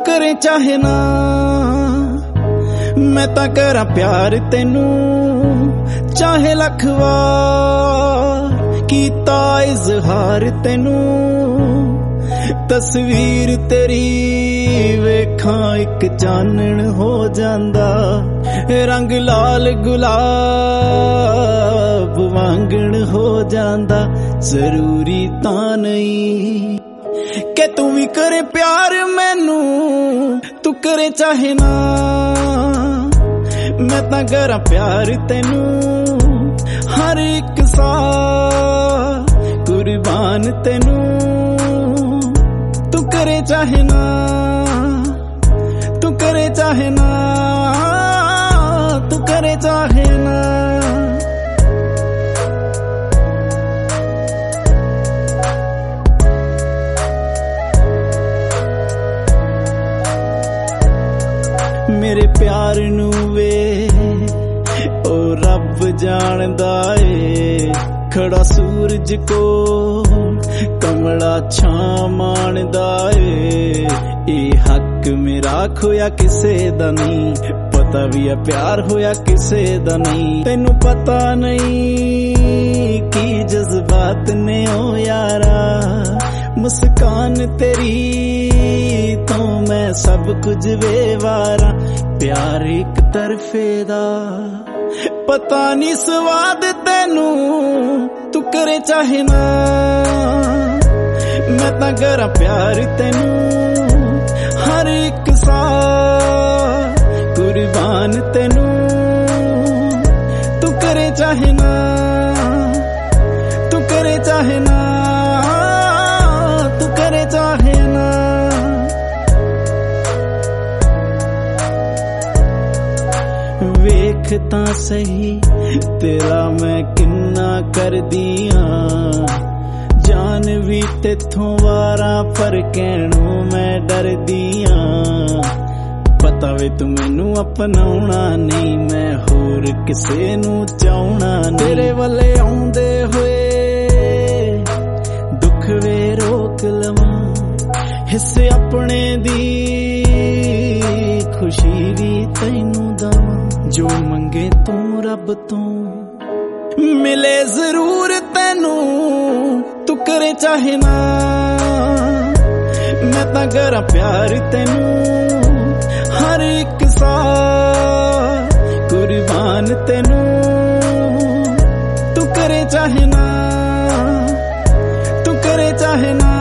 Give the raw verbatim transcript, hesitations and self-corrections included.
करे चाहे ना मैं तां करा प्यार तेनू चाहे लख वार कीता इजहार तेनू तस्वीर तेरी वेखां इक चानण हो जांदा रंग लाल गुलाब वांगण हो जांदा जरूरी तां नहीं के तू भी करे प्यार मैनू तू करे चाहे ना मैं तां करा प्यार तेनू हर एक सा कुर्बान तेनू तू करे चाहे ना तू करे चाहे ना तू करे चाहे ना मेरे प्यार नू वे ओ रब जानदा ए खड़ा सूरज को कमला छां माणदा ए ए हक मेरा खोया किसे दा नहीं पता भी है प्यार होया किसे दा नहीं तेनू पता नहीं की जज्बात ने ओ यारा मुस्कान तेरी तो मैं सब कुछ वेवारा प्यार एक तरफे दा पता नहीं स्वाद तेनू तू करे चाहे ना मैं तां करा प्यार तेनू हर एक सा कुर्बान तेनू तू करे चाहे ना तू करे चाहे ना तू करे चाहे ना वेख तां सही तेरा मैं किन्ना कर दिया जान भी तेथों वारा पर कहणों मैं डर दिया पता वे तू मैनू अपनाउणा नहीं मैं होर किसे नू चाहना तेरे वाले आउंदे होए दुख वे रोक लवां हिस्से अपने दी खुशी भी तैनू दवां जो मंगे तू रब तो मिले जरूर तेनू तू करे चाहे ना मैं तां करा प्यार तेनू हर एक सा कुर्बान तेनू तू करे चाहे ना तू करे चाहे ना